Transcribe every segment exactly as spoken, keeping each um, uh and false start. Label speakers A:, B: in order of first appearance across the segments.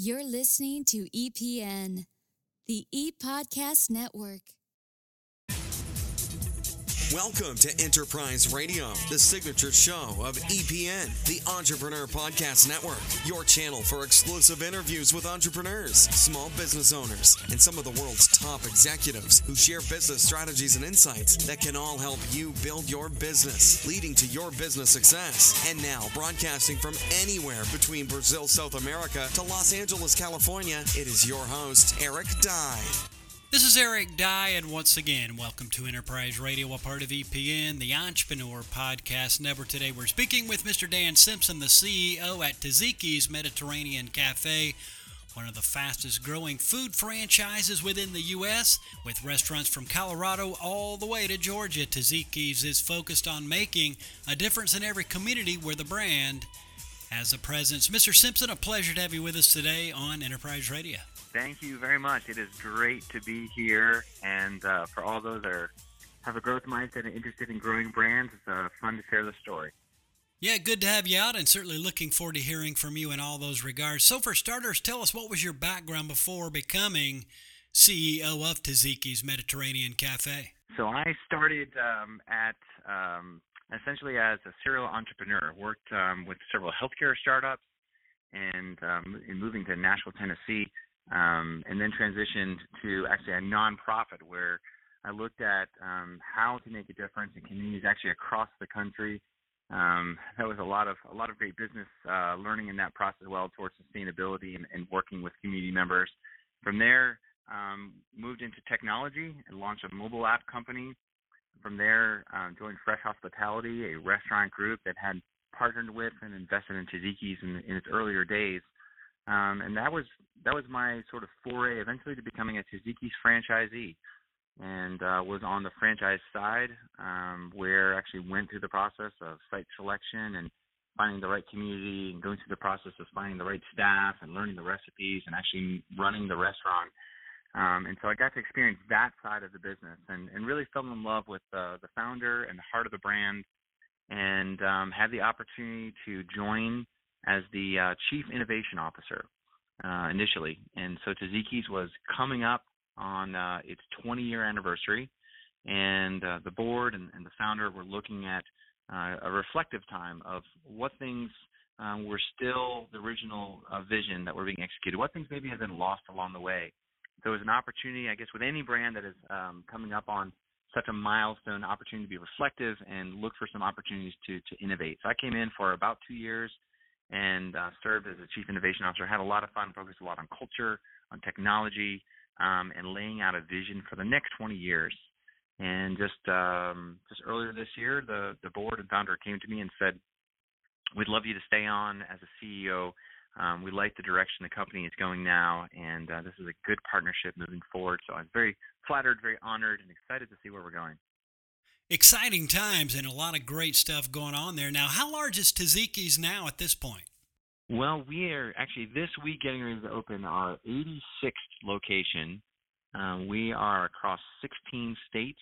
A: You're listening to E P N, the E-Podcast Network.
B: Welcome to Enterprise Radio, the signature show of E P N, the Entrepreneur Podcast Network, your channel for exclusive interviews with entrepreneurs, small business owners, and some of the world's top executives who share business strategies and insights that can all help you build your business, leading to your business success. And now, broadcasting from anywhere between Brazil, South America to Los Angeles, California, it is your host, Eric Dye.
C: This is Eric Dye, and once again, welcome to Enterprise Radio, a part of E P N, the Entrepreneur Podcast Network. Today we're speaking with Mister Dan Simpson, the C E O at Taziki's Mediterranean Cafe, one of the fastest growing food franchises within the U S, with restaurants from Colorado all the way to Georgia. Taziki's is focused on making a difference in every community where the brand has a presence. Mister Simpson, a pleasure to have you with us today on Enterprise Radio.
D: Thank you very much. It is great to be here, and uh, for all those that are, have a growth mindset and interested in growing brands, it's uh, fun to share the story.
C: Yeah, good to have you out, and certainly looking forward to hearing from you in all those regards. So for starters, tell us, what was your background before becoming C E O of Taziki's Mediterranean Cafe?
D: So I started um, at um, essentially as a serial entrepreneur. Worked um, with several healthcare startups, and um, in moving to Nashville, Tennessee. Um, and then transitioned to actually a nonprofit where I looked at um, how to make a difference in communities actually across the country. Um, that was a lot of a lot of great business uh, learning in that process as well towards sustainability and, and working with community members. From there, um, moved into technology and launched a mobile app company. From there, um, joined Fresh Hospitality, a restaurant group that had partnered with and invested in Taziki's in, in its earlier days. Um, and that was that was my sort of foray eventually to becoming a Taziki's franchisee, and uh, was on the franchise side um, where I actually went through the process of site selection and finding the right community and going through the process of finding the right staff and learning the recipes and actually running the restaurant. Um, and so I got to experience that side of the business and, and really fell in love with uh, the founder and the heart of the brand, and um, had the opportunity to join as the uh, Chief Innovation Officer uh, initially. And so Taziki's was coming up on uh, its twenty-year anniversary, and uh, the board and, and the founder were looking at uh, a reflective time of what things um, were still the original uh, vision that were being executed, what things maybe have been lost along the way. So it was an opportunity, I guess, with any brand that is um, coming up on such a milestone, opportunity to be reflective and look for some opportunities to, to innovate. So I came in for about two years, and uh, served as a Chief Innovation Officer. Had a lot of fun, focused a lot on culture, on technology, um, and laying out a vision for the next twenty years. And just um, just earlier this year, the, the board and founder came to me and said, we'd love you to stay on as a C E O. Um, we like the direction the company is going now, and uh, this is a good partnership moving forward. So I'm very flattered, very honored, and excited to see where we're going.
C: Exciting times and a lot of great stuff going on there. Now, how large is Taziki's now at this point?
D: Well, we are actually this week getting ready to open our eighty-sixth location. Um, we are across sixteen states,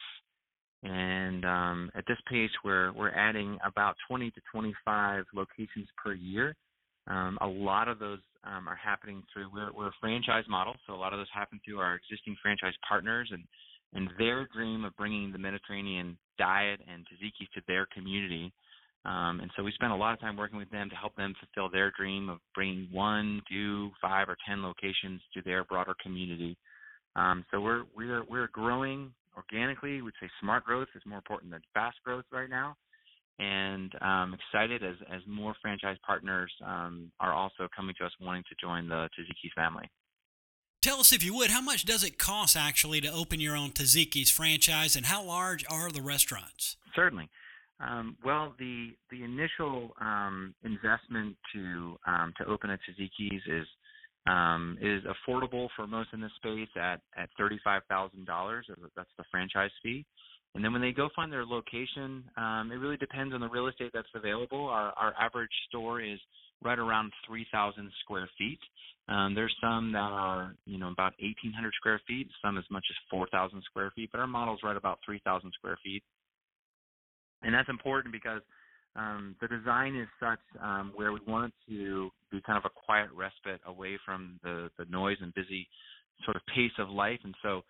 D: and um, at this pace, we're we're adding about twenty to twenty-five locations per year. Um, a lot of those um, are happening through we're, we're a franchise model, so a lot of those happen through our existing franchise partners and and their dream of bringing the Mediterranean diet and Taziki's to their community. Um, and so we spent a lot of time working with them to help them fulfill their dream of bringing one, two, five, or ten locations to their broader community. Um, so we're we're we're growing organically. We'd say smart growth is more important than fast growth right now, and um, excited as as more franchise partners um, are also coming to us wanting to join the Taziki's family.
C: Tell us, if you would, how much does it cost actually to open your own Taziki's franchise, and how large are the restaurants?
D: Certainly. Um, well, the the initial um, investment to um, to open a Taziki's is um, is affordable for most in this space at at thirty-five thousand dollars. That's the franchise fee. And then when they go find their location, um, it really depends on the real estate that's available. Our our average store is right around three thousand square feet. Um, there's some that are, you know, about eighteen hundred square feet, some as much as four thousand square feet, but our model's right about three thousand square feet. And that's important because um, the design is such um, where we wanted to be kind of a quiet respite away from the, the noise and busy sort of pace of life. And so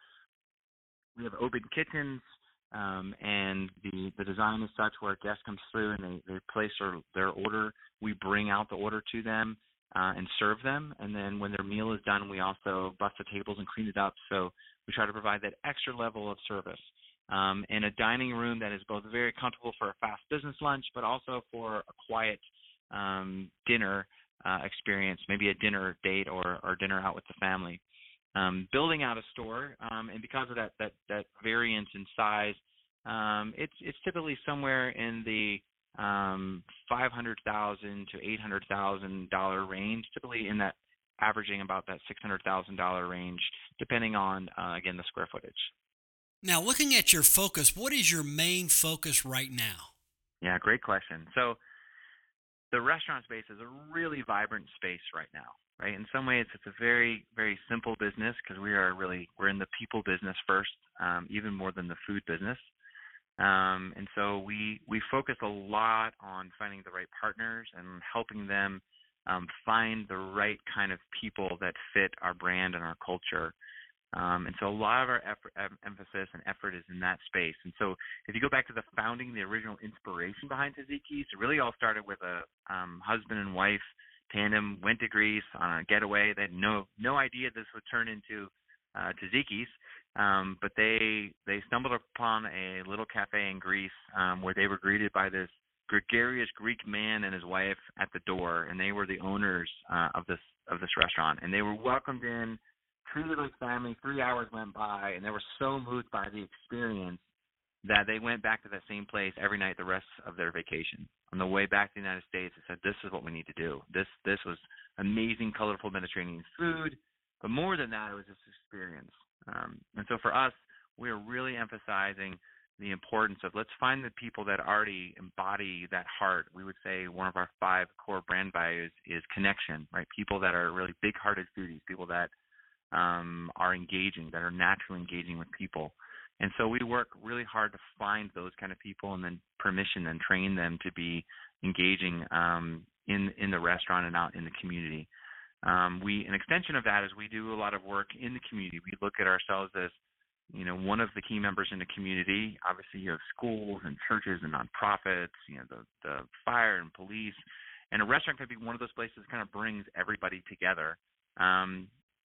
D: we have open kitchens, um, and the, the design is such where a guest comes through and they, they place their, their order. We bring out the order to them uh, and serve them. And then when their meal is done, we also buff the tables and clean it up. So we try to provide that extra level of service. Um, in a dining room that is both very comfortable for a fast business lunch, but also for a quiet um, dinner uh, experience, maybe a dinner date or, or dinner out with the family. Um, building out a store, um, and because of that, that, that variance in size, um, it's it's typically somewhere in the um, five hundred thousand to eight hundred thousand dollar range, typically in that averaging about that six hundred thousand dollar range, depending on uh, again the square footage.
C: Now, looking at your focus, what is your main focus right now?
D: Yeah, great question. So the restaurant space is a really vibrant space right now, right? In some ways, it's a very, very simple business because we are really, we're in the people business first, um, even more than the food business. Um, and so we, we focus a lot on finding the right partners and helping them um, find the right kind of people that fit our brand and our culture. Um, and so a lot of our effort, em- emphasis and effort is in that space. And so if you go back to the founding, the original inspiration behind Tzatziki's, it really all started with a um, husband and wife tandem, went to Greece on a getaway. They had no no idea this would turn into uh, Tzatziki's, um, but they they stumbled upon a little cafe in Greece um, where they were greeted by this gregarious Greek man and his wife at the door, and they were the owners uh, of this of this restaurant, and they were welcomed in, treated like family. Three hours went by, and they were so moved by the experience that they went back to that same place every night the rest of their vacation. On the way back to the United States, they said, this is what we need to do. This this was amazing, colorful Mediterranean food, but more than that, it was this experience. Um, and so for us, we are really emphasizing the importance of let's find the people that already embody that heart. We would say one of our five core brand values is connection, right? People that are really big-hearted foodies, people that um, are engaging, that are naturally engaging with people. And so we work really hard to find those kind of people and then permission and train them to be engaging um, in in the restaurant and out in the community. Um, we an extension of that is we do a lot of work in the community. We look at ourselves as, you know, one of the key members in the community. Obviously, you have schools and churches and nonprofits, you know, the the fire and police, and a restaurant could be one of those places that kind of brings everybody together. Um,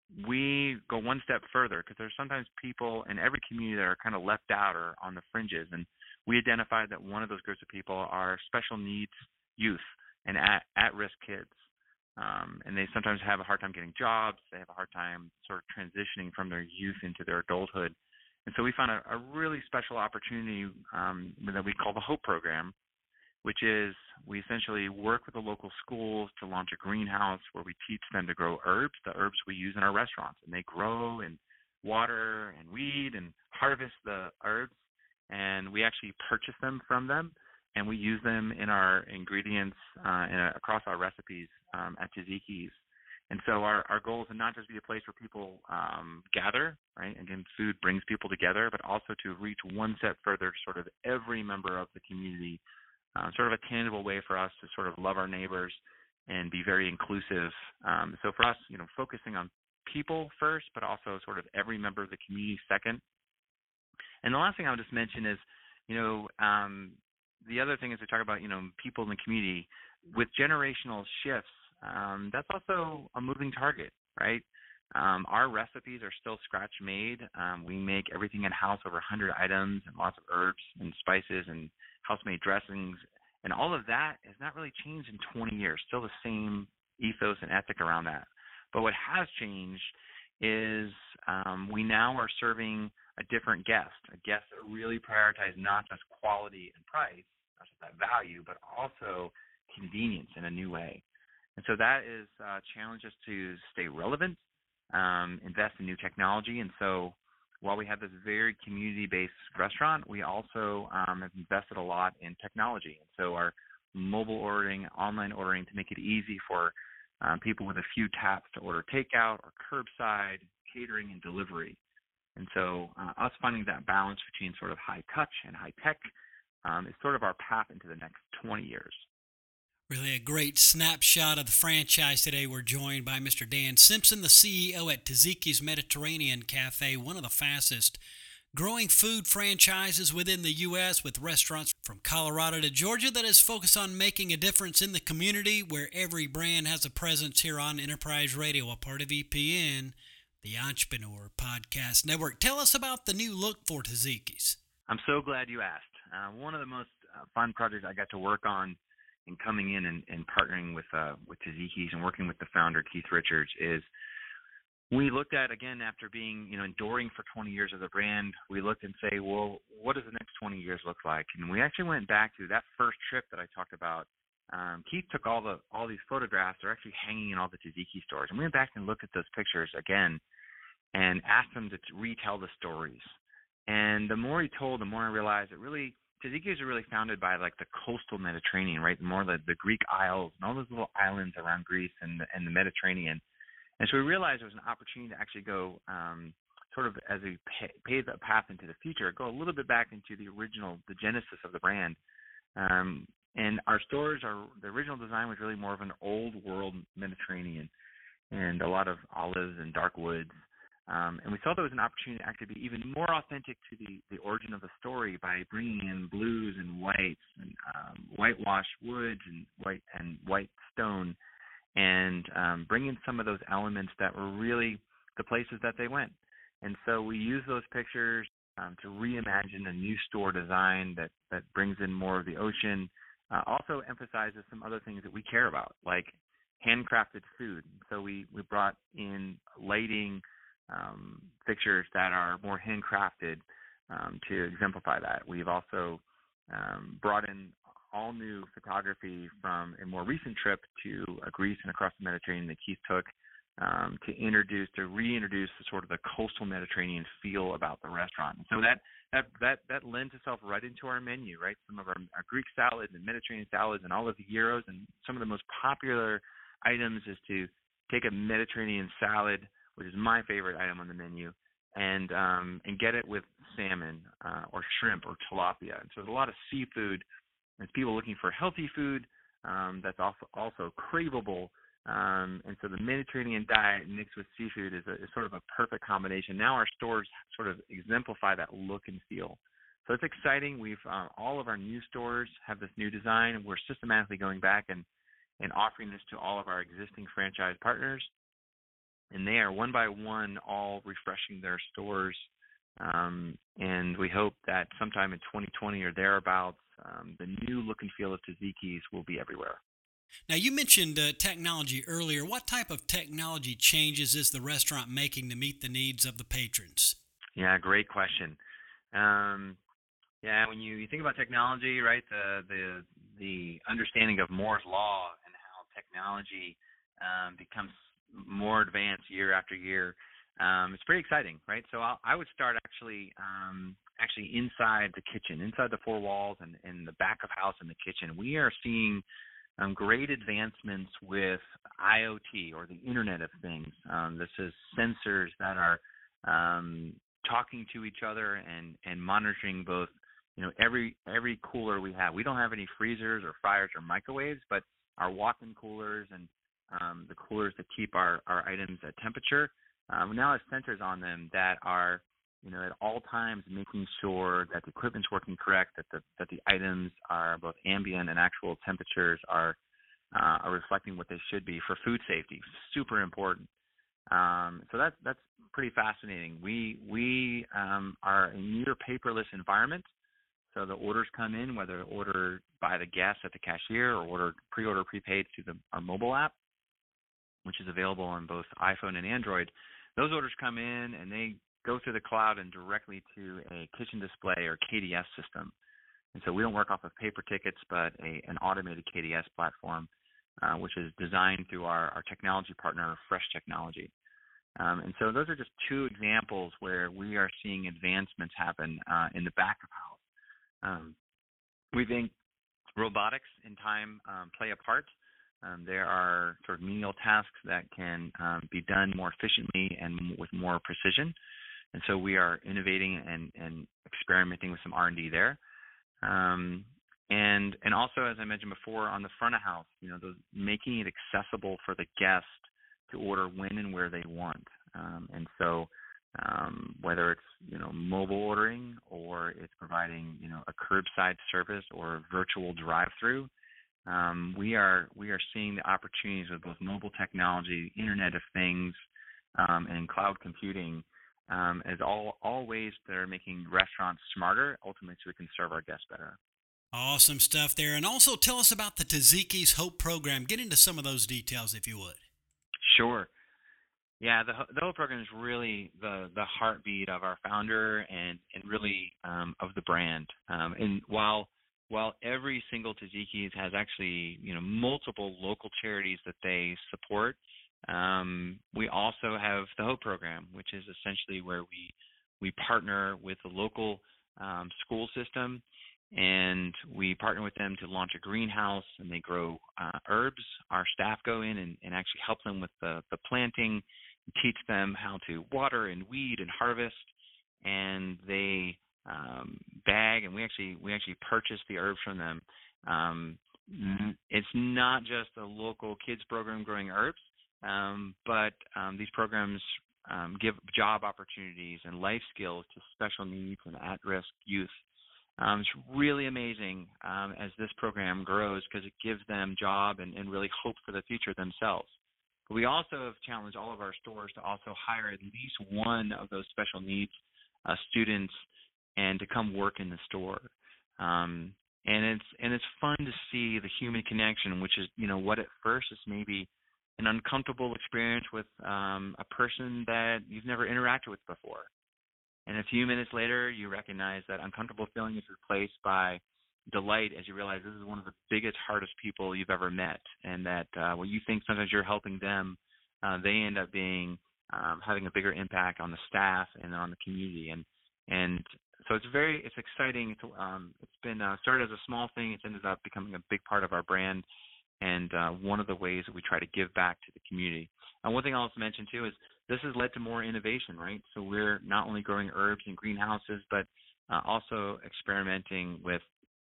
D: we go one step further because there's sometimes people in every community that are kind of left out or on the fringes, and we identified that one of those groups of people are special needs youth and at, at-risk kids. Um, and they sometimes have a hard time getting jobs. They have a hard time sort of transitioning from their youth into their adulthood. And so we found a, a really special opportunity um, that we call the HOPE program, which is we essentially work with the local schools to launch a greenhouse where we teach them to grow herbs, the herbs we use in our restaurants. And they grow and water and weed and harvest the herbs, and we actually purchase them from them, and we use them in our ingredients uh, in a, across our recipes um, at Tzatziki's. And so our, our goal is to not just be a place where people um, gather, right? Again, food brings people together, but also to reach one step further, sort of every member of the community. Uh, sort of a tangible way for us to sort of love our neighbors and be very inclusive. Um, so for us, you know, focusing on people first, but also sort of every member of the community second. And the last thing I would just mention is, you know, um, the other thing is to talk about, you know, people in the community. With generational shifts, um, that's also a moving target, right? Um, our recipes are still scratch-made. Um, we make everything in-house, over one hundred items and lots of herbs and spices and house-made dressings. And all of that has not really changed in twenty years, still the same ethos and ethic around that. But what has changed is um, we now are serving a different guest, a guest that really prioritizes not just quality and price, not just that value, but also convenience in a new way. And so that is uh, challenge us to stay relevant, um, invest in new technology. And so while we have this very community-based restaurant, we also um, have invested a lot in technology. And so our mobile ordering, online ordering to make it easy for um, people with a few taps to order takeout or curbside, catering, and delivery. And so uh, us finding that balance between sort of high touch and high tech um, is sort of our path into the next twenty years.
C: Really a great snapshot of the franchise today. We're joined by Mister Dan Simpson, the C E O at Taziki's Mediterranean Cafe, one of the fastest growing food franchises within the U S, with restaurants from Colorado to Georgia that is focused on making a difference in the community, where every brand has a presence here on Enterprise Radio, a part of E P N, the Entrepreneur Podcast Network. Tell us about the new look for Taziki's.
D: I'm so glad you asked. Uh, one of the most uh, fun projects I got to work on in coming in and, and partnering with uh, with Taziki's and working with the founder, Keith Richards, is we looked at, again, after being, you know, enduring for twenty years of the brand, we looked and say, well, what does the next twenty years look like? And we actually went back to that first trip that I talked about. Um, Keith took all the all these photographs. They're actually hanging in all the Taziki stores. And we went back and looked at those pictures again and asked them to retell the stories. And the more he told, the more I realized that really Taziki's are really founded by like the coastal Mediterranean, right? More the, the Greek Isles and all those little islands around Greece and the, and the Mediterranean. And so we realized there was an opportunity to actually go um, sort of as we pay, pave the path into the future, go a little bit back into the original, the genesis of the brand. Um, and our stores, are the original design was really more of an old world Mediterranean and a lot of olives and dark woods. Um, and we saw there was an opportunity to actually be even more authentic to the, the origin of the story by bringing in blues and whites and um, whitewashed woods and white and white stone, and um, bring in some of those elements that were really the places that they went. And so we use those pictures um, to reimagine a new store design that, that brings in more of the ocean, uh, also emphasizes some other things that we care about, like handcrafted food. So we, we brought in lighting um, fixtures that are more handcrafted um, to exemplify that. We've also um, brought in all new photography from a more recent trip to uh, Greece and across the Mediterranean that Keith took um, to introduce, to reintroduce the sort of the coastal Mediterranean feel about the restaurant. And so that, that that that lends itself right into our menu, right? Some of our, our Greek salads and Mediterranean salads and all of the gyros, and some of the most popular items is to take a Mediterranean salad, which is my favorite item on the menu, and um, and get it with salmon uh, or shrimp or tilapia. And so there's a lot of seafood. It's people looking for healthy food um, that's also also craveable, um, and so the Mediterranean diet mixed with seafood is, a, is sort of a perfect combination. Now our stores sort of exemplify that look and feel. So it's exciting. We've uh, all of our new stores have this new design, and we're systematically going back and, and offering this to all of our existing franchise partners, and they are one by one all refreshing their stores. Um, and we hope that sometime in twenty twenty or thereabouts, um, the new look and feel of Taziki's will be everywhere.
C: Now, you mentioned uh, technology earlier. What type of technology changes is the restaurant making to meet the needs of the patrons?
D: Yeah, great question. Um, yeah, when you, you think about technology, right, the, the the understanding of Moore's Law and how technology um, becomes more advanced year after year, Um, it's pretty exciting, right? So I'll, I would start actually um, actually inside the kitchen, inside the four walls and in the back of house in the kitchen. We are seeing um, great advancements with I O T, or the Internet of Things. Um, this is sensors that are um, talking to each other and, and monitoring both, you know, every every cooler we have. We don't have any freezers or fryers or microwaves, but our walk-in coolers and um, the coolers that keep our, our items at temperature, Um, now have sensors on them that are, you know, at all times making sure that the equipment's working correct, that the that the items are both ambient and actual temperatures are uh, are reflecting what they should be for food safety. Super important. Um, so that's that's pretty fascinating. We we um, are a near paperless environment. So the orders come in, whether ordered by the guest at the cashier or ordered pre-order prepaid through the, our mobile app, which is available on both iPhone and Android. Those orders come in and they go through the cloud and directly to a kitchen display or K D S system. And so we don't work off of paper tickets, but a, an automated K D S platform, uh, which is designed through our, our technology partner, Fresh Technology. Um, and so those are just two examples where we are seeing advancements happen uh, in the back of house. Um, we think robotics in time um, play a part. Um, there are sort of menial tasks that can um, be done more efficiently and with more precision. And so we are innovating and, and experimenting with some R and D there. Um, and and also, as I mentioned before, on the front of house, you know, those, making it accessible for the guest to order when and where they want. Um, and so um, whether it's, you know, mobile ordering or it's providing, you know, a curbside service or a virtual drive-through, um, we are we are seeing the opportunities with both mobile technology, Internet of Things, um, and cloud computing um, as all, all ways that are making restaurants smarter, ultimately so we can serve our guests better.
C: Awesome stuff there. And also tell us about the Taziki's Hope program. Get into some of those details if you would.
D: Sure. Yeah, the the Hope program is really the, the heartbeat of our founder and, and really um, of the brand. Um, and while while every single Taziki's has actually, you know, multiple local charities that they support, um, we also have the Hope program, which is essentially where we we partner with the local um, school system, and we partner with them to launch a greenhouse, and they grow uh, herbs. Our staff go in and, and actually help them with the, the planting, teach them how to water and weed and harvest, and they um, bag, and we actually we actually purchase the herbs from them. Um, it's not just a local kids program growing herbs, um, but um, these programs um, give job opportunities and life skills to special needs and at-risk youth. Um, it's really amazing um, as this program grows because it gives them job and, and really hope for the future themselves. But we also have challenged all of our stores to also hire at least one of those special needs uh, students and to come work in the store. Um, and it's and it's fun to see the human connection, which is, you know, what at first is maybe an uncomfortable experience with um, a person that you've never interacted with before. And a few minutes later, you recognize that uncomfortable feeling is replaced by delight as you realize this is one of the biggest, hardest people you've ever met, and that uh, what you think sometimes you're helping them, uh, they end up being um, having a bigger impact on the staff and on the community. And and so it's very it's exciting. It's, um, it's been uh, started as a small thing. It's ended up becoming a big part of our brand, and uh, one of the ways that we try to give back to the community. And one thing I'll also mention too is this has led to more innovation, right? So we're not only growing herbs in greenhouses, but uh, also experimenting with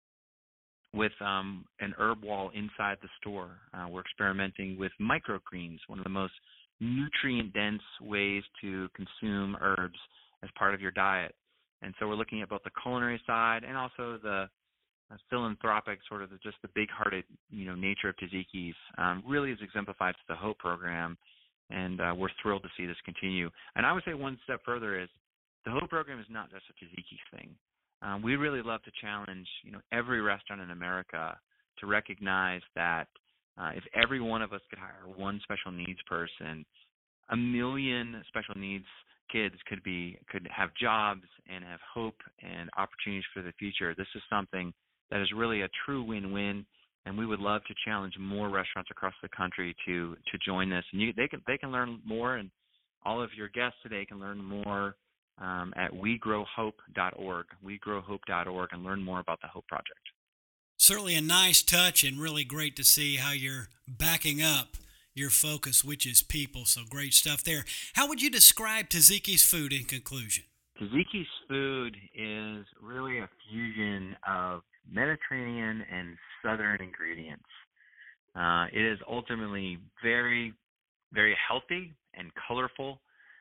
D: with um, an herb wall inside the store. Uh, we're experimenting with microgreens, one of the most nutrient-dense ways to consume herbs as part of your diet. And so we're looking at both the culinary side and also the uh, philanthropic, sort of the, just the big-hearted, you know, nature of Taziki's. Um, really is exemplified to the Hope program, and uh, we're thrilled to see this continue. And I would say one step further is the Hope program is not just a Taziki's thing. Um, we really love to challenge, you know, every restaurant in America to recognize that uh, if every one of us could hire one special needs person, a million special needs kids could be could have jobs and have hope and opportunities for the future. This is something that is really a true win-win, and we would love to challenge more restaurants across the country to to join this. And you, they can they can learn more, and all of your guests today can learn more Um, at we grow hope dot org, we grow hope dot org, and learn more about the Hope Project.
C: Certainly a nice touch and really great to see how you're backing up your focus, which is people. So great stuff there. How would you describe Taziki's food in conclusion?
D: Taziki's food is really a fusion of Mediterranean and Southern ingredients. Uh, it is ultimately very, very healthy and colorful.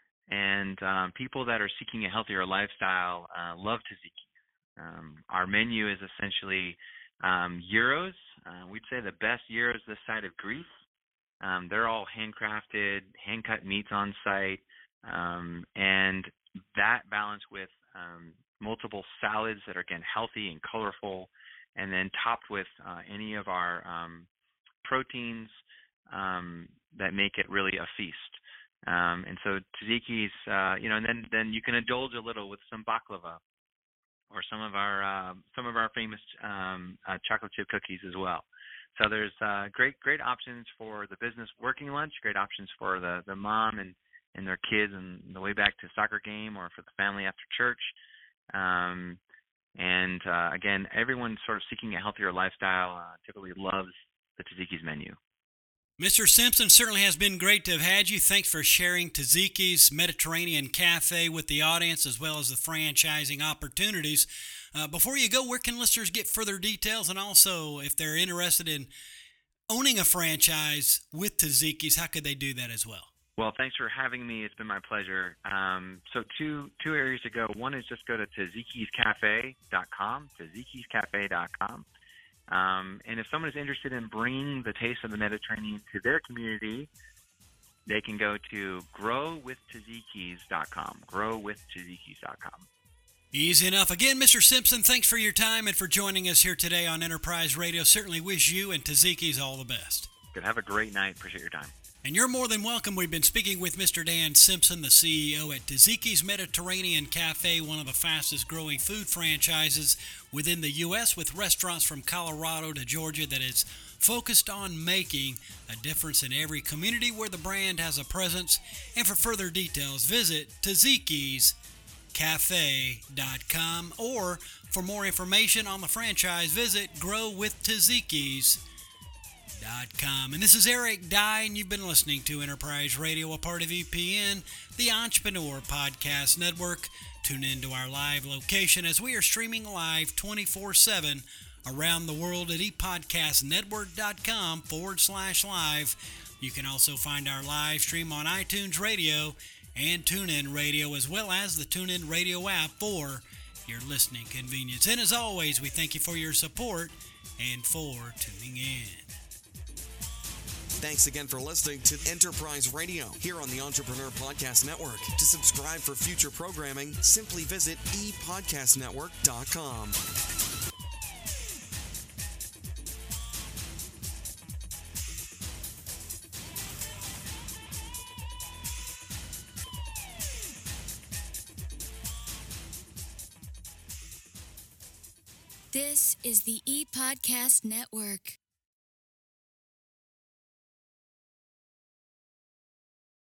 D: And um, people that are seeking a healthier lifestyle uh, love Taziki. Um, our menu is essentially um, gyros. Uh, we'd say the best gyros this side of Greece. Um, they're all handcrafted, hand-cut meats on site, um, and that balanced with um, multiple salads that are, again, healthy and colorful, and then topped with uh, any of our um, proteins um, that make it really a feast. Um, and so Taziki's, uh, you know, and then, then you can indulge a little with some baklava or some of our uh, some of our famous um, uh, chocolate chip cookies as well. So there's uh, great great options for the business working lunch, great options for the, the mom and, and their kids on the way back to a soccer game, or for the family after church. Um, and uh, again, everyone sort of seeking a healthier lifestyle uh, typically loves the Taziki's menu.
C: Mister Simpson, certainly has been great to have had you. Thanks for sharing Taziki's Mediterranean Cafe with the audience as well as the franchising opportunities. Uh, before you go, where can listeners get further details? And also, if they're interested in owning a franchise with Taziki's, how could they do that as well?
D: Well, thanks for having me. It's been my pleasure. Um, so two two areas to go. One is just go to tazikis cafe dot com, tazikis cafe dot com. Um, and if someone is interested in bringing the taste of the Mediterranean to their community, they can go to grow with tazikis dot com, grow with tazikis dot com.
C: Easy enough. Again, Mister Simpson, thanks for your time and for joining us here today on Enterprise Radio. Certainly wish you and Taziki's all the best.
D: Good. Have a great night. Appreciate your time.
C: And you're more than welcome. We've been speaking with Mister Dan Simpson, the C E O at Taziki's Mediterranean Cafe, one of the fastest growing food franchises within the U S, with restaurants from Colorado to Georgia that is focused on making a difference in every community where the brand has a presence. And for further details, visit tazikis cafe dot com, or for more information on the franchise, visit grow with tazikis dot com. And this is Eric Dye, and you've been listening to Enterprise Radio, a part of E P N, the Entrepreneur Podcast Network. Tune in to our live location as we are streaming live twenty-four seven around the world at epodcastnetwork.com forward slash live. You can also find our live stream on iTunes Radio and TuneIn Radio, as well as the TuneIn Radio app for your listening convenience. And as always, we thank you for your support and for tuning in.
B: Thanks again for listening to Enterprise Radio here on the Entrepreneur Podcast Network. To subscribe for future programming, simply visit e podcast network dot com.
A: This is the E-Podcast Network.